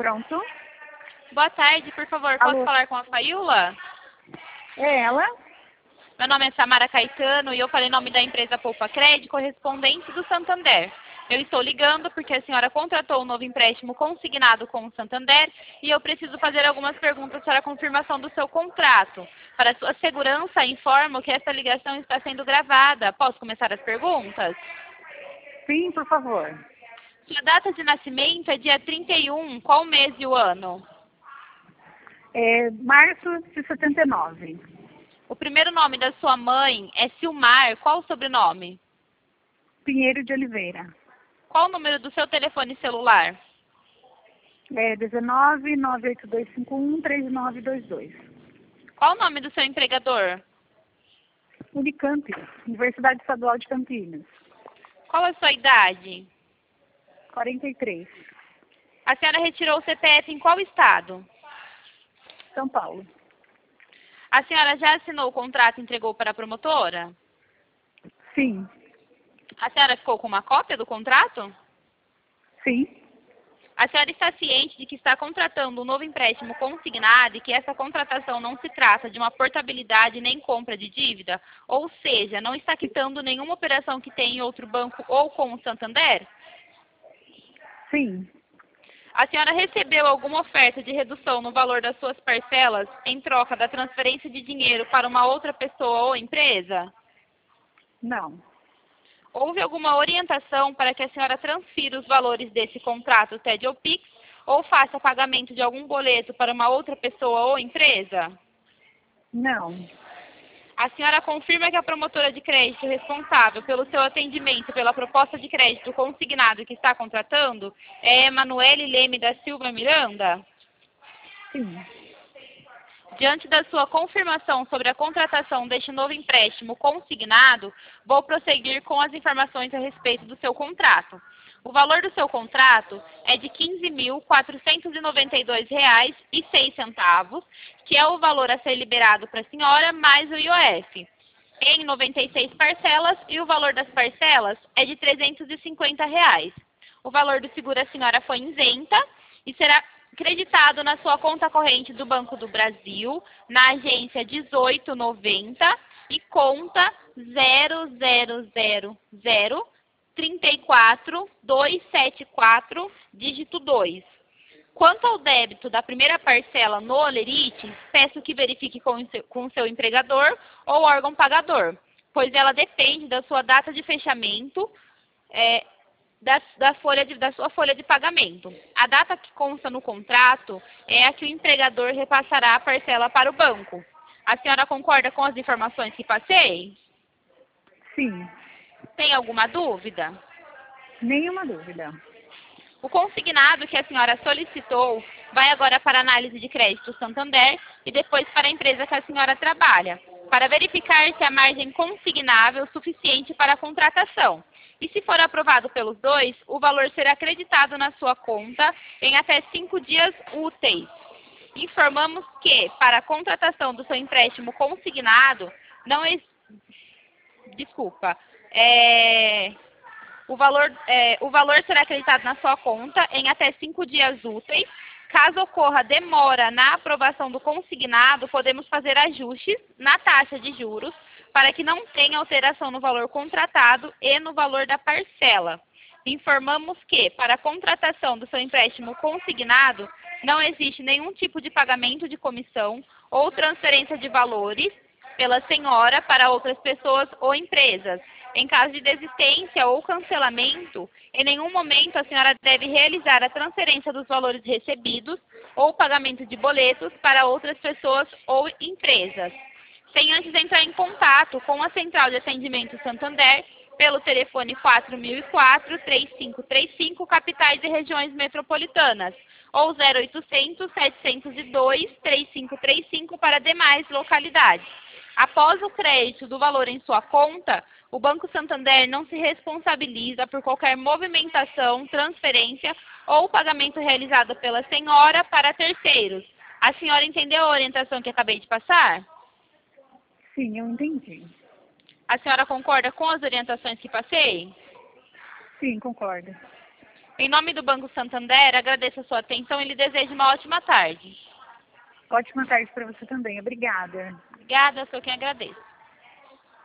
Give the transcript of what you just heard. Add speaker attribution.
Speaker 1: Pronto.
Speaker 2: Boa tarde, por favor,
Speaker 1: Alô?
Speaker 2: posso falar com a Faiula?
Speaker 1: É ela?
Speaker 2: Meu nome é Samara Caetano e eu falei em nome da empresa Poupa Crédito, correspondente do Santander. Eu estou ligando porque a senhora contratou um novo empréstimo consignado com o Santander e eu preciso fazer algumas perguntas para a confirmação do seu contrato. Para sua segurança, informo que essa ligação está sendo gravada. Posso começar as perguntas?
Speaker 1: Sim, por favor.
Speaker 2: Sua data de nascimento é dia 31, qual mês e o ano?
Speaker 1: É março de 79.
Speaker 2: O primeiro nome da sua mãe é Silmar, qual o sobrenome?
Speaker 1: Pinheiro de Oliveira.
Speaker 2: Qual o número do seu telefone celular?
Speaker 1: É 19-98251-3922.
Speaker 2: Qual o nome do seu empregador?
Speaker 1: Unicamp, Universidade Estadual de Campinas.
Speaker 2: Qual a sua idade?
Speaker 1: 43.
Speaker 2: A senhora retirou o CPF em qual estado?
Speaker 1: São Paulo.
Speaker 2: A senhora já assinou o contrato e entregou para a promotora?
Speaker 1: Sim.
Speaker 2: A senhora ficou com uma cópia do contrato?
Speaker 1: Sim.
Speaker 2: A senhora está ciente de que está contratando um novo empréstimo consignado e que essa contratação não se trata de uma portabilidade nem compra de dívida? Ou seja, não está quitando nenhuma operação que tem em outro banco ou com o Santander?
Speaker 1: Sim.
Speaker 2: A senhora recebeu alguma oferta de redução no valor das suas parcelas em troca da transferência de dinheiro para uma outra pessoa ou empresa?
Speaker 1: Não.
Speaker 2: Houve alguma orientação para que a senhora transfira os valores desse contrato TED ou PIX ou faça pagamento de algum boleto para uma outra pessoa ou empresa?
Speaker 1: Não.
Speaker 2: A senhora confirma que a promotora de crédito responsável pelo seu atendimento pela proposta de crédito consignado que está contratando é Emanuele Leme da Silva Miranda?
Speaker 1: Sim.
Speaker 2: Diante da sua confirmação sobre a contratação deste novo empréstimo consignado, vou prosseguir com as informações a respeito do seu contrato. O valor do seu contrato é de R$ 15.492,06, que é o valor a ser liberado para a senhora mais o IOF, em 96 parcelas, e o valor das parcelas é de R$ 350. O valor do seguro a senhora foi isenta e será creditado na sua conta corrente do Banco do Brasil, na agência 1890 e conta 000034274, dígito 2. Quanto ao débito da primeira parcela no Olerite, peço que verifique com o seu empregador ou órgão pagador, pois ela depende da sua data de fechamento, da sua folha de pagamento. A data que consta no contrato é a que o empregador repassará a parcela para o banco. A senhora concorda com as informações que passei?
Speaker 1: Sim.
Speaker 2: Tem alguma dúvida?
Speaker 1: Nenhuma dúvida.
Speaker 2: O consignado que a senhora solicitou vai agora para a análise de crédito Santander e depois para a empresa que a senhora trabalha, para verificar se a margem consignável é suficiente para a contratação. E se for aprovado pelos dois, o valor será acreditado na sua conta em até 5 dias úteis. Informamos que, para a contratação do seu empréstimo consignado, não Desculpa. O valor será acreditado na sua conta em até 5 dias úteis. Caso ocorra demora na aprovação do consignado, podemos fazer ajustes na taxa de juros para que não tenha alteração no valor contratado e no valor da parcela. Informamos que, para a contratação do seu empréstimo consignado, não existe nenhum tipo de pagamento de comissão ou transferência de valores pela senhora para outras pessoas ou empresas. Em caso de desistência ou cancelamento, em nenhum momento a senhora deve realizar a transferência dos valores recebidos ou pagamento de boletos para outras pessoas ou empresas, sem antes entrar em contato com a Central de Atendimento Santander pelo telefone 4004-3535, capitais e regiões metropolitanas, ou 0800-702-3535 para demais localidades. Após o crédito do valor em sua conta, o Banco Santander não se responsabiliza por qualquer movimentação, transferência ou pagamento realizado pela senhora para terceiros. A senhora entendeu a orientação que acabei de passar?
Speaker 1: Sim, eu entendi.
Speaker 2: A senhora concorda com as orientações que passei?
Speaker 1: Sim, concordo.
Speaker 2: Em nome do Banco Santander, agradeço a sua atenção e lhe desejo uma ótima tarde.
Speaker 1: Ótima tarde para você também. Obrigada.
Speaker 2: Obrigada, sou quem agradeço.